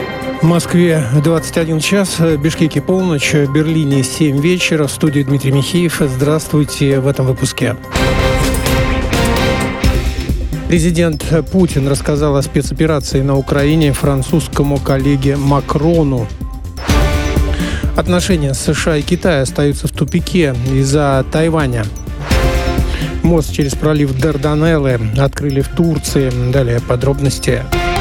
В Москве 21 час, в Бишкеке полночь, в Берлине 7 вечера. В студии Дмитрий Михеев. Здравствуйте в этом выпуске. Президент Путин рассказал о спецоперации на Украине французскому коллеге Макрону. Отношения США и Китая остаются в тупике из-за Тайваня. Мост через пролив Дарданеллы открыли в Турции. Далее подробности.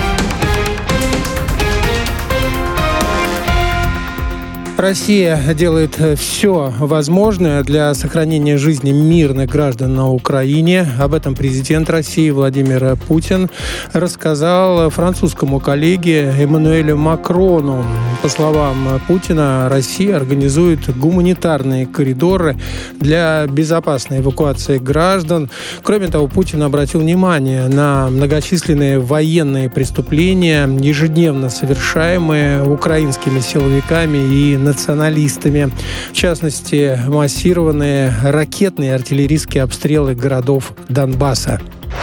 Россия делает все возможное для сохранения жизни мирных граждан на Украине. Об этом президент России Владимир Путин рассказал французскому коллеге Эммануэлю Макрону. По словам Путина, Россия организует гуманитарные коридоры для безопасной эвакуации граждан. Кроме того, Путин обратил внимание на многочисленные военные преступления, ежедневно совершаемые украинскими силовиками и националистами. В частности, массированные ракетные и артиллерийские обстрелы городов Донбасса.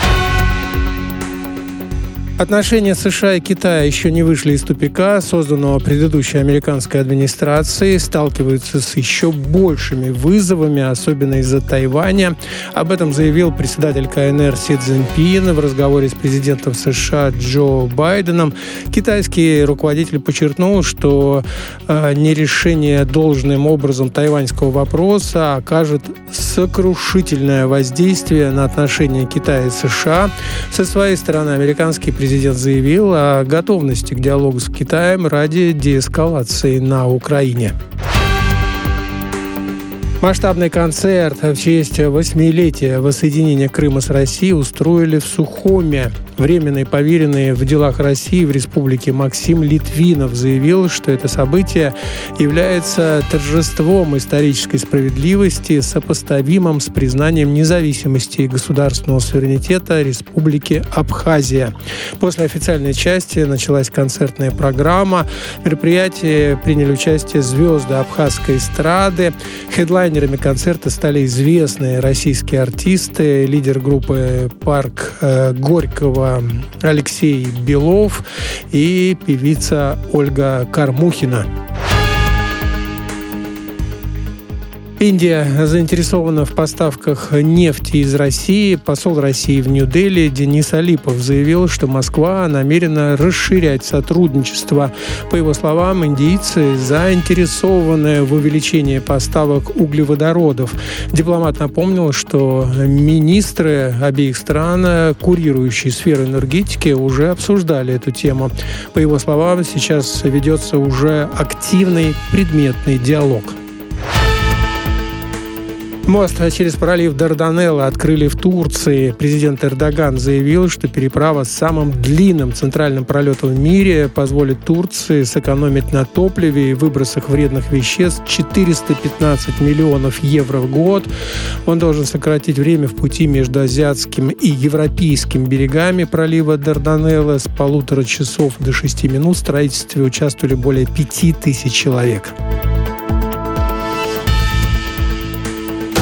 Отношения США и Китая еще не вышли из тупика, созданного предыдущей американской администрацией, сталкиваются с еще большими вызовами, особенно из-за Тайваня. Об этом заявил председатель КНР Си Цзиньпин в разговоре с президентом США Джо Байденом. Китайский руководитель подчеркнул, что нерешение должным образом тайваньского вопроса окажет сокрушительное воздействие на отношения Китая и США. Со своей стороны, американский президент заявил о готовности к диалогу с Китаем ради деэскалации на Украине. Масштабный концерт в честь 8-летия воссоединения Крыма с Россией устроили в Сухуме. Временный поверенный в делах России в республике Максим Литвинов заявил, что это событие является торжеством исторической справедливости, сопоставимым с признанием независимости и государственного суверенитета Республики Абхазия. После официальной части началась концертная программа. В мероприятии приняли участие звезды абхазской эстрады. Хедлайнерами концерта стали известные российские артисты, лидер группы «Парк Горького» Алексей Белов и певица Ольга Кормухина. Индия заинтересована в поставках нефти из России. Посол России в Нью-Дели Денис Алипов заявил, что Москва намерена расширять сотрудничество. По его словам, индийцы заинтересованы в увеличении поставок углеводородов. Дипломат напомнил, что министры обеих стран, курирующие сферу энергетики, уже обсуждали эту тему. По его словам, сейчас ведется уже активный предметный диалог. Мост через пролив Дарданеллы открыли в Турции. Президент Эрдоган заявил, что переправа с самым длинным центральным пролетом в мире позволит Турции сэкономить на топливе и выбросах вредных веществ 415 миллионов евро в год. Он должен сократить время в пути между азиатским и европейским берегами пролива Дарданеллы с 1,5 часов до 6 минут. В строительстве участвовали более 5000 человек.